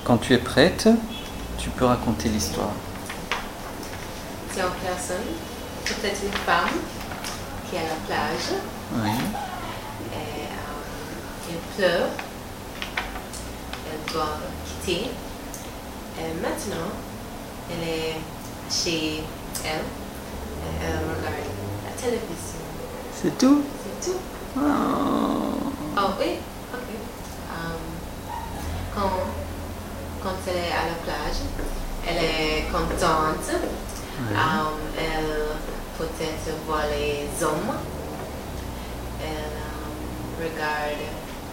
Quand tu es prête, tu peux raconter l'histoire. C'est une personne, peut-être une femme, qui est à la plage. Oui. Et, il pleut. Elle doit quitter. Et maintenant, elle est chez elle. Et elle regarde la télévision. C'est tout? C'est tout. Oh. Oh oui, ok. Quand elle est à la plage, elle est contente. Oui. Elle peut-être voit les hommes. Elle regarde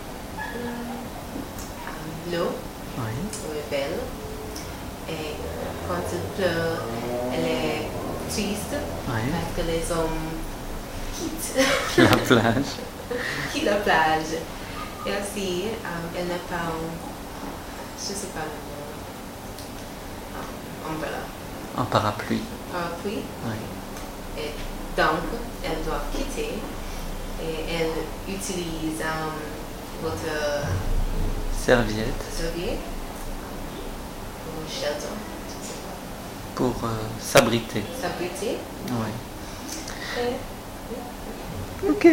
l'eau, Oui. elle est belle. Et quand il pleut, elle est triste Oui. parce que les hommes quittent La plage. quittent la plage. Et aussi, elle n'a pas, je ne sais pas le mot, umbrella, Un parapluie. parapluie. Oui. Et donc, elle doit quitter et elle utilise votre Serviette. serviette pour shelter, je ne sais pas, Pour s'abriter. s'abriter. Oui. Et, Ok.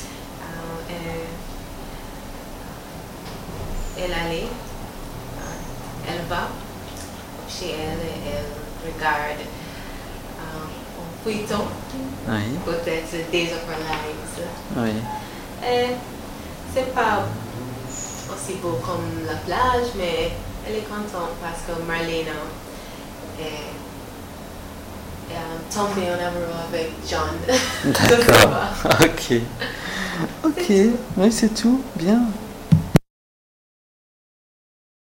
elle allait, elle va chez elle et elle regarde un feuilleton, Oui. peut-être Days of Our Lives. Oui. Et c'est pas aussi beau comme la plage, mais elle est contente parce que Marlena est tombée en amour avec John. D'accord. Ok. Ok. Oui, c'est tout. Bien.